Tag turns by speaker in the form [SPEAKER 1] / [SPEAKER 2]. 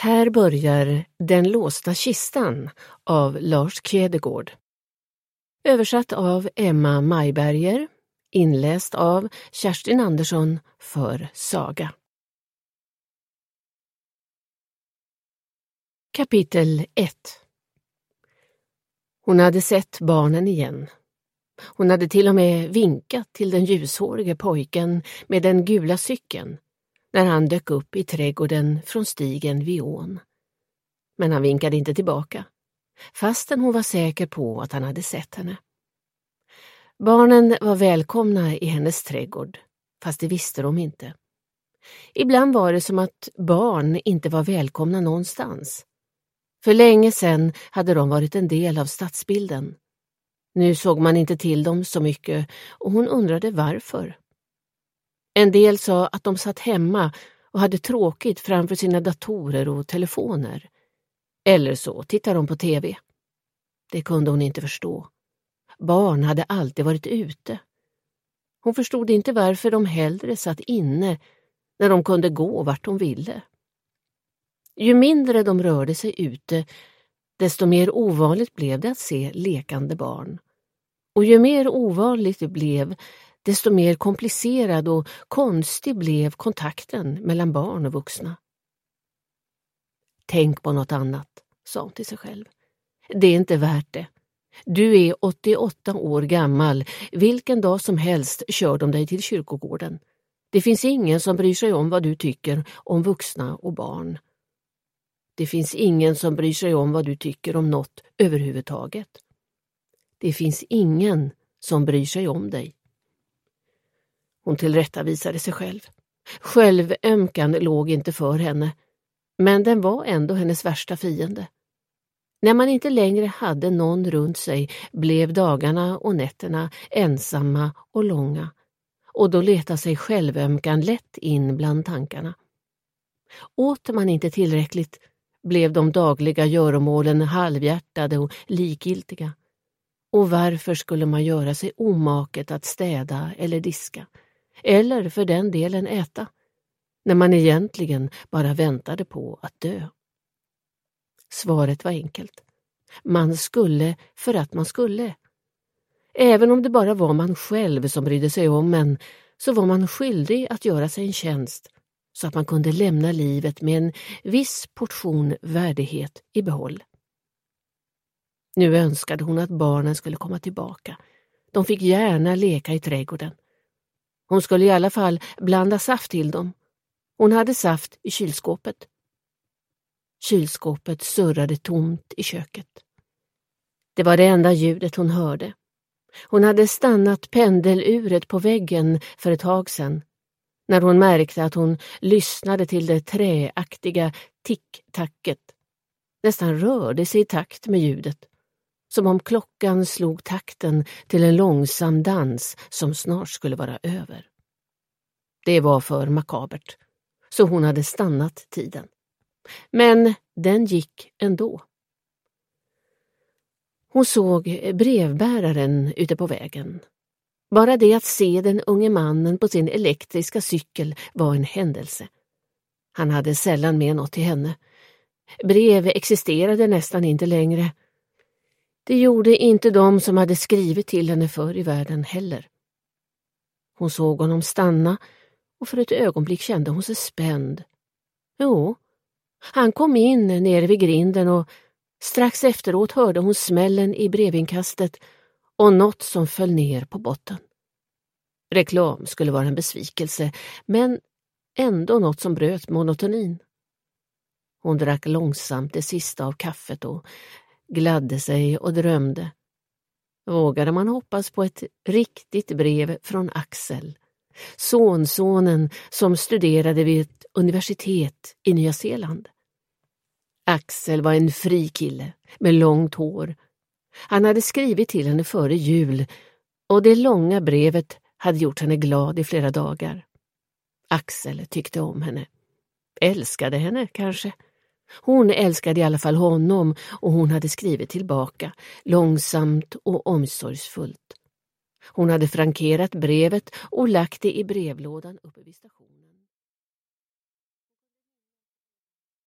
[SPEAKER 1] Här börjar Den låsta kistan av Lars Kjædegaard. Översatt av Emma Majberger, inläst av Kerstin Andersson för Saga. Kapitel 1. Hon hade sett barnen igen. Hon hade till och med vinkat till den ljushårige pojken med den gula cykeln när han dök upp i trädgården från stigen vid ån. Men han vinkade inte tillbaka, fastän hon var säker på att han hade sett henne. Barnen var välkomna i hennes trädgård, fast det visste de inte. Ibland var det som att barn inte var välkomna någonstans. För länge sedan hade de varit en del av stadsbilden. Nu såg man inte till dem så mycket och hon undrade varför. En del sa att de satt hemma och hade tråkigt framför sina datorer och telefoner. Eller så tittade de på tv. Det kunde hon inte förstå. Barn hade alltid varit ute. Hon förstod inte varför de hellre satt inne när de kunde gå vart de ville. Ju mindre de rörde sig ute, desto mer ovanligt blev det att se lekande barn. Och ju mer ovanligt det blev, desto mer komplicerad och konstig blev kontakten mellan barn och vuxna. Tänk på något annat, sa hon till sig själv. Det är inte värt det. Du är 88 år gammal. Vilken dag som helst kör de dig till kyrkogården. Det finns ingen som bryr sig om vad du tycker om vuxna och barn. Det finns ingen som bryr sig om vad du tycker om något överhuvudtaget. Det finns ingen som bryr sig om dig. Hon tillrättavisade sig själv. Självömkan låg inte för henne, men den var ändå hennes värsta fiende. När man inte längre hade någon runt sig blev dagarna och nätterna ensamma och långa, och då letade sig självömkan lätt in bland tankarna. Åt man inte tillräckligt blev de dagliga göromålen halvhjärtade och likgiltiga. Och varför skulle man göra sig omaket att städa eller diska, eller för den delen äta, när man egentligen bara väntade på att dö? Svaret var enkelt. Man skulle för att man skulle. Även om det bara var man själv som brydde sig om en, så var man skyldig att göra sig en tjänst så att man kunde lämna livet med en viss portion värdighet i behåll. Nu önskade hon att barnen skulle komma tillbaka. De fick gärna leka i trädgården. Hon skulle i alla fall blanda saft till dem. Hon hade saft i kylskåpet. Kylskåpet surrade tomt i köket. Det var det enda ljudet hon hörde. Hon hade stannat pendeluret på väggen för ett tag sedan, när hon märkte att hon lyssnade till det träaktiga tick-tacket. Nästan rörde sig i takt med ljudet, som om klockan slog takten till en långsam dans som snart skulle vara över. Det var för makabert, så hon hade stannat tiden. Men den gick ändå. Hon såg brevbäraren ute på vägen. Bara det att se den unge mannen på sin elektriska cykel var en händelse. Han hade sällan med något till henne. Brev existerade nästan inte längre. Det gjorde inte de som hade skrivit till henne förr i världen heller. Hon såg honom stanna och för ett ögonblick kände hon sig spänd. Jo, han kom in nere vid grinden och strax efteråt hörde hon smällen i brevinkastet och något som föll ner på botten. Reklam skulle vara en besvikelse, men ändå något som bröt monotonin. Hon drack långsamt det sista av kaffet och gladde sig och drömde. Vågade man hoppas på ett riktigt brev från Axel, sonsonen som studerade vid ett universitet i Nya Zeeland? Axel var en fri kille med långt hår. Han hade skrivit till henne före jul och det långa brevet hade gjort henne glad i flera dagar. Axel tyckte om henne. Älskade henne kanske. Hon älskade i alla fall honom och hon hade skrivit tillbaka, långsamt och omsorgsfullt. Hon hade frankerat brevet och lagt det i brevlådan uppe vid stationen.